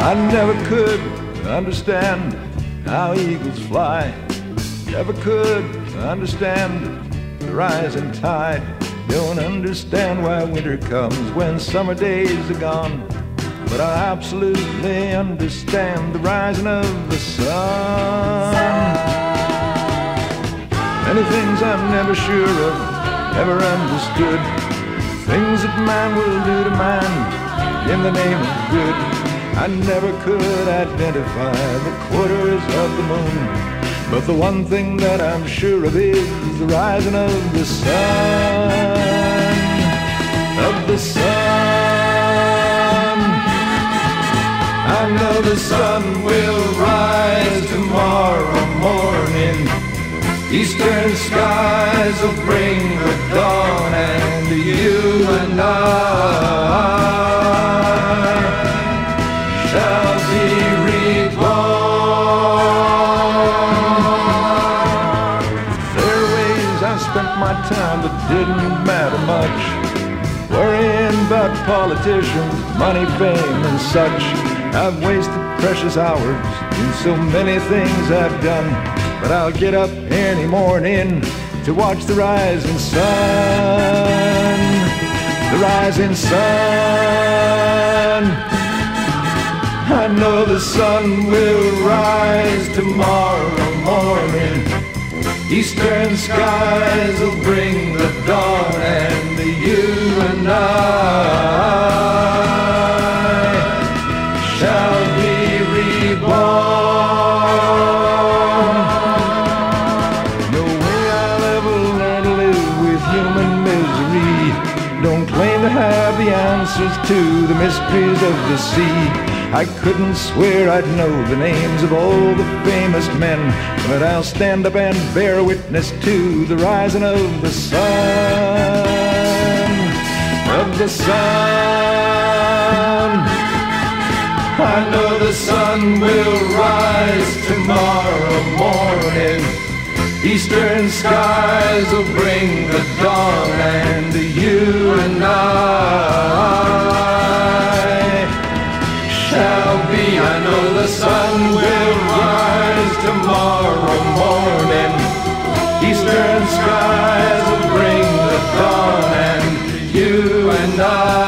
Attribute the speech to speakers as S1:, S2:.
S1: I never could understand how eagles fly. Never could understand the rising tide. Don't understand why winter comes when summer days are gone. But I absolutely understand the rising of the sun. Many things I'm never sure of, never understood. Things that man will do to man in the name of good. I never could identify the quarters of the moon. But the one thing that I'm sure of is the rising of the sun. Of the sun. I know the sun will rise tomorrow morning. Eastern skies will bring the dawn, and you and I shall be reborn. There are ways I spent my time that didn't matter much, worrying about politicians, money, fame, and such. I've wasted precious hours in so many things I've done, but I'll get up any morning to watch the rising sun. The rising sun. I know the sun will rise tomorrow morning. Eastern skies will bring the dawn, and you and I shall be reborn. No way I'll ever learn to live with human misery. Don't claim to have the answers to the mysteries of the sea. I couldn't swear I'd know the names of all the famous men, but I'll stand up and bear witness to the rising of the sun. Of the sun. I know the sun will rise tomorrow morning. Eastern skies will bring the dawn, and you and I shall be. I know the sun will rise tomorrow morning. Eastern skies will bring the dawn, and you and I